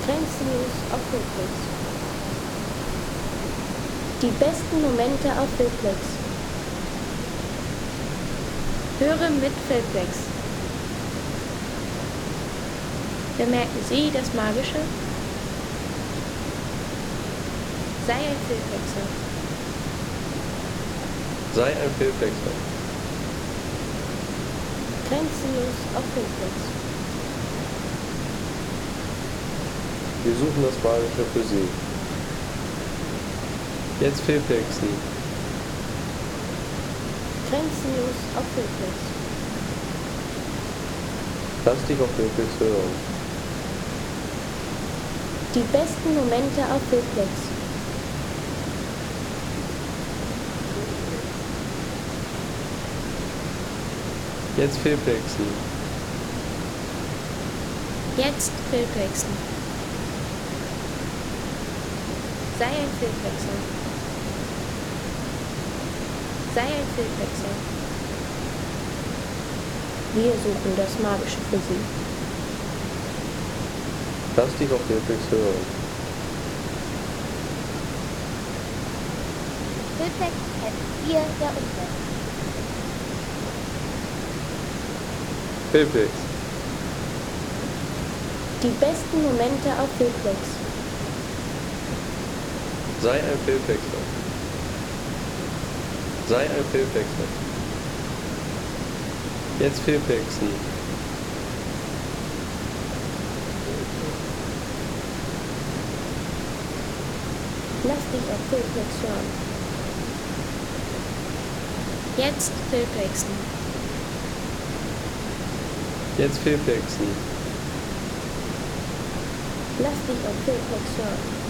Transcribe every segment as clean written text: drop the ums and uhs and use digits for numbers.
Trends News auf Filmflix. Die besten Momente auf Filmflix. Höre mit Filmflix. Bemerken Sie das Magische? Sei ein Filmflixer. Sei ein Filmflixer. Trends News auf Filmflix. Wir suchen das Magische für Sie. Jetzt Filmflixen. Trends News auf Filmflix. Lass dich auf Filmflix hören. Die besten Momente auf Filmflix. Jetzt Filmflixen. Jetzt Filmflixen. Sei ein Filmflixer. Sei ein Filmflixer. Wir suchen das Magische für Sie. Lass dich auf Filmflix hören. Filmflix wir der Umwelt. Filmflix. Die besten Momente auf Filmflix. Sei ein Filmflixer. Sei ein Filmflixer. Jetzt Filmflixen. Lass dich auf Filmflix hören. Jetzt Filmflixen. Jetzt Filmflixen. Lass dich auf Filmflix hören.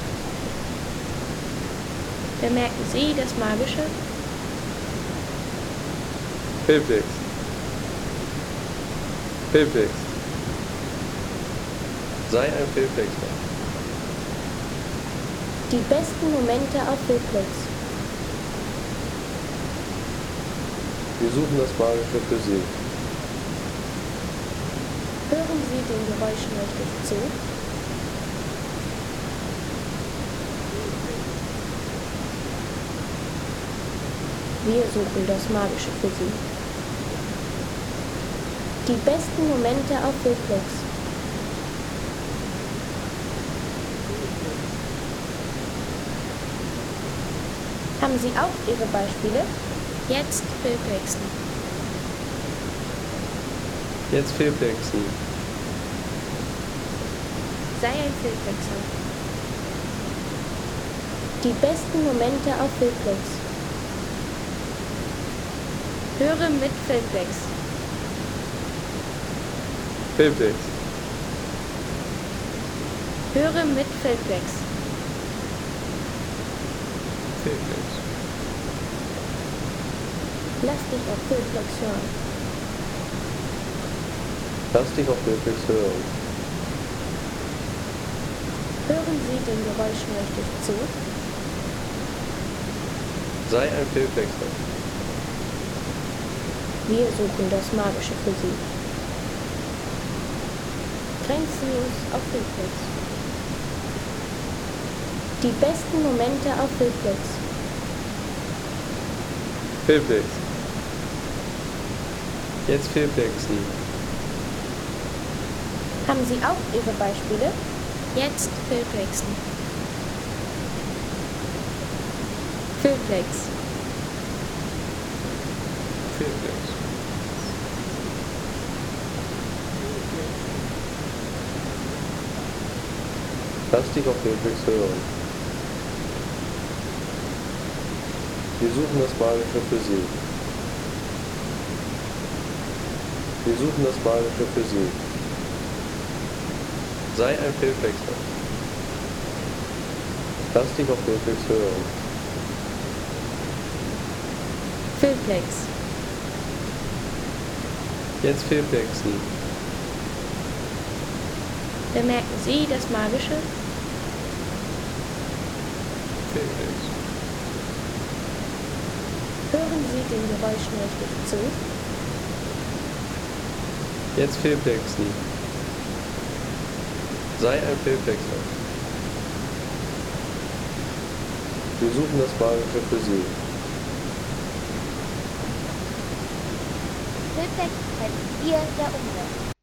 Bemerken Sie das Magische? Filmflix. Filmflix. Sei ein Filmflixer. Die besten Momente auf Filmflix. Wir suchen das Magische für Sie. Hören Sie den Geräuschen richtig zu? Wir suchen das Magische für Sie. Die besten Momente auf Filmflix. Haben Sie auch Ihre Beispiele? Jetzt Filmflixen. Jetzt Filmflixen. Sei ein Filmflixer. Die besten Momente auf Filmflix. Höre mit Filmflix. Filmflix. Höre mit Filmflix. Filmflix. Lass dich auf Filmflix hören. Lass dich auf Filmflix hören. Hören Sie den Geräuschen richtig zu? Sei ein Filmflixer. Wir suchen das Magische für Sie. Trends News auf Filmflix. Die besten Momente auf Filmflix. Filmflix. Jetzt Filmflixen. Haben Sie auch Ihre Beispiele? Jetzt Filmflixen. Filmflix. Filmflix. Lass dich auf Filmflix hören. Wir suchen das Magische für Sie. Wir suchen das Magische für Sie. Sei ein Filmflixer. Lass dich auf Filmflix hören. Filmflix. Jetzt Filmflixen. Bemerken Sie das Magische? Filmflix. Hören Sie den Geräuschen richtig zu? Jetzt Filmflixen. Sei ein Pilzwechsel. Wir suchen das Magische für Sie. Filmtext helfen wir der Umwelt.